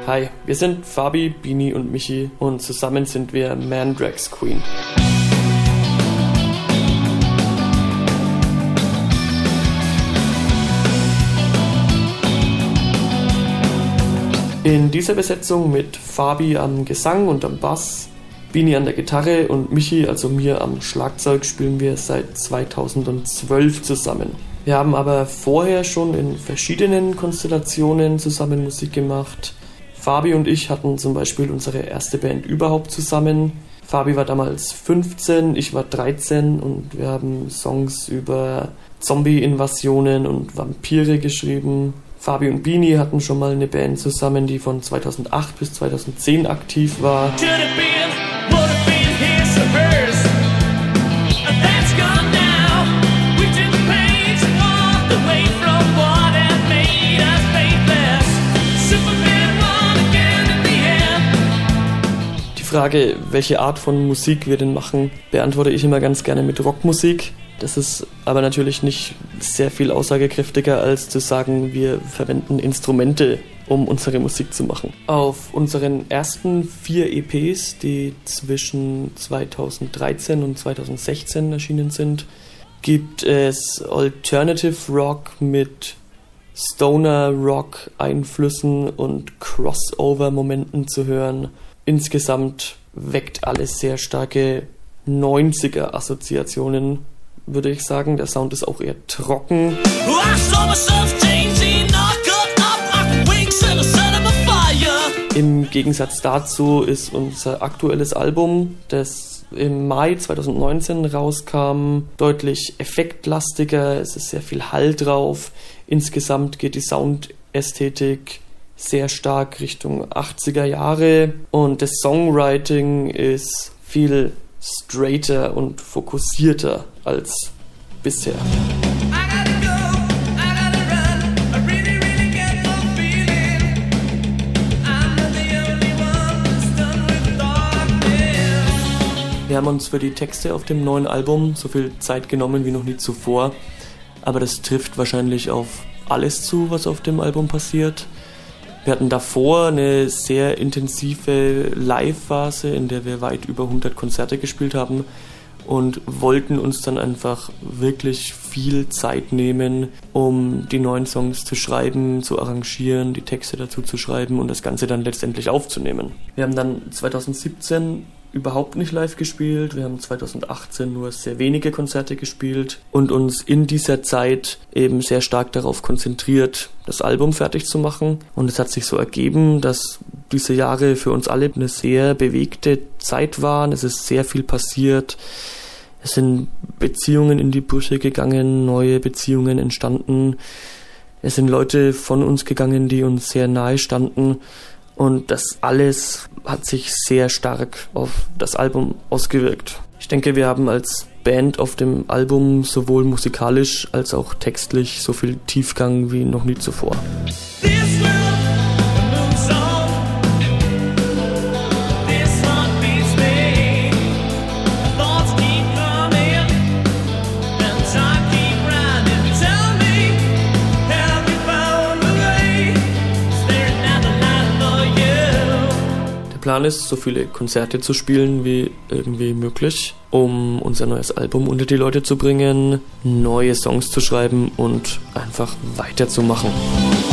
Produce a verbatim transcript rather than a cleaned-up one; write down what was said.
Hi, wir sind Fabi, Bini und Michi und zusammen sind wir Mandrax Queen. In dieser Besetzung mit Fabi am Gesang und am Bass, Bini an der Gitarre und Michi, also mir, am Schlagzeug spielen wir seit zweitausendzwölf zusammen. Wir haben aber vorher schon in verschiedenen Konstellationen zusammen Musik gemacht. Fabi und ich hatten zum Beispiel unsere erste Band überhaupt zusammen. Fabi war damals fünfzehn, ich war dreizehn und wir haben Songs über Zombie-Invasionen und Vampire geschrieben. Fabi und Bini hatten schon mal eine Band zusammen, die von zweitausendacht bis zweitausendzehn aktiv war. Die Frage, welche Art von Musik wir denn machen, beantworte ich immer ganz gerne mit Rockmusik. Das ist aber natürlich nicht sehr viel aussagekräftiger, als zu sagen, wir verwenden Instrumente, um unsere Musik zu machen. Auf unseren ersten vier E Ps, die zwischen zweitausenddreizehn und zweitausendsechzehn erschienen sind, gibt es Alternative Rock mit Stoner Rock Einflüssen und Crossover-Momenten zu hören. Insgesamt weckt alles sehr starke neunziger-Assoziationen, würde ich sagen. Der Sound ist auch eher trocken. Im Gegensatz dazu ist unser aktuelles Album, das im Mai zweitausendneunzehn rauskam, deutlich effektlastiger. Es ist sehr viel Hall drauf. Insgesamt geht die Soundästhetik sehr stark Richtung achtziger Jahre und das Songwriting ist viel straighter und fokussierter als bisher. Wir haben uns für die Texte auf dem neuen Album so viel Zeit genommen wie noch nie zuvor, aber das trifft wahrscheinlich auf alles zu, was auf dem Album passiert. Wir hatten davor eine sehr intensive Live-Phase, in der wir weit über hundert Konzerte gespielt haben und wollten uns dann einfach wirklich viel Zeit nehmen, um die neuen Songs zu schreiben, zu arrangieren, die Texte dazu zu schreiben und das Ganze dann letztendlich aufzunehmen. Wir haben dann zweitausendsiebzehn überhaupt nicht live gespielt. Wir haben zweitausendachtzehn nur sehr wenige Konzerte gespielt und uns in dieser Zeit eben sehr stark darauf konzentriert, das Album fertig zu machen. Und es hat sich so ergeben, dass diese Jahre für uns alle eine sehr bewegte Zeit waren. Es ist sehr viel passiert. Es sind Beziehungen in die Brüche gegangen, neue Beziehungen entstanden. Es sind Leute von uns gegangen, die uns sehr nahe standen. Und das alles hat sich sehr stark auf das Album ausgewirkt. Ich denke, wir haben als Band auf dem Album sowohl musikalisch als auch textlich so viel Tiefgang wie noch nie zuvor. Der Plan ist, so viele Konzerte zu spielen wie irgendwie möglich, um unser neues Album unter die Leute zu bringen, neue Songs zu schreiben und einfach weiterzumachen.